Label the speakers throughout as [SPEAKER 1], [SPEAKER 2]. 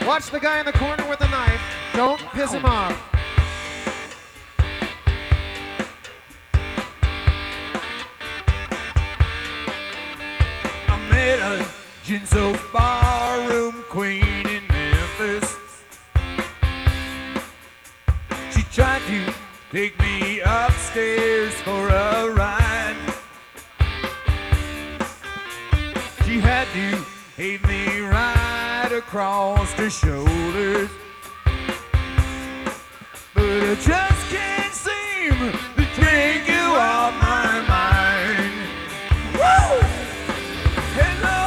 [SPEAKER 1] Watch the guy in the corner with the knife. Don't piss him off.
[SPEAKER 2] I met a Ginzo barroom queen in Memphis. She tried to take me upstairs for a ride. She had to heave me right across the shoulders, but I just can't seem to take you off my mind. Woo! Hello,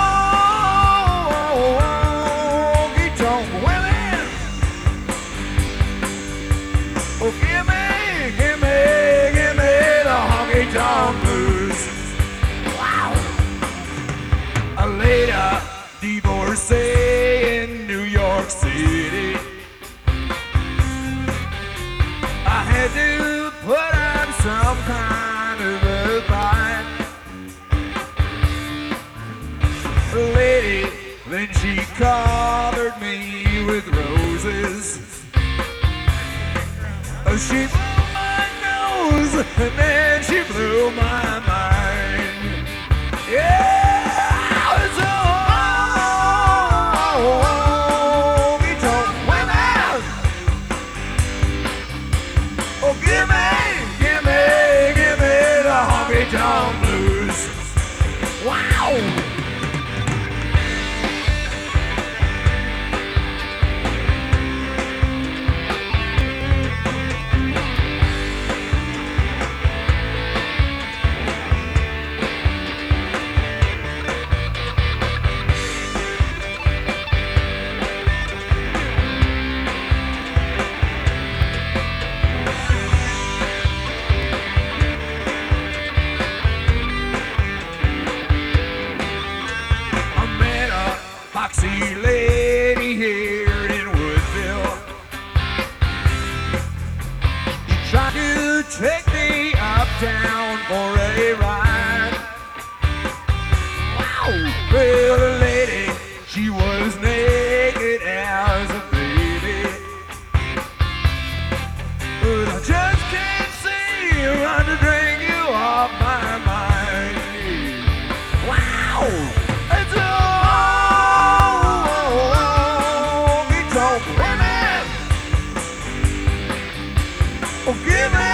[SPEAKER 2] honky-tonk women. Oh, give me the honky-tonk blues. Wow! I laid a divorcee in New York City. I had to put up some kind of a fight. Lady, then she covered me with roses. She blew my nose and then she blew my mind. Yeah, it's a honky-tonk women. Oh, give me the honky-tonk blues. Wow. Foxy lady here in Woodville. You tried to take me uptown for a ride. Wow! Well, the lady, she was naked as a baby, but I just can't seem to drink you off my mind. Wow! It's a oh, give me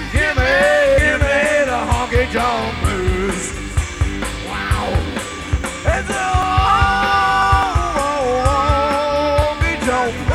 [SPEAKER 2] the honky-tonk blues. Wow. It's a honky-tonk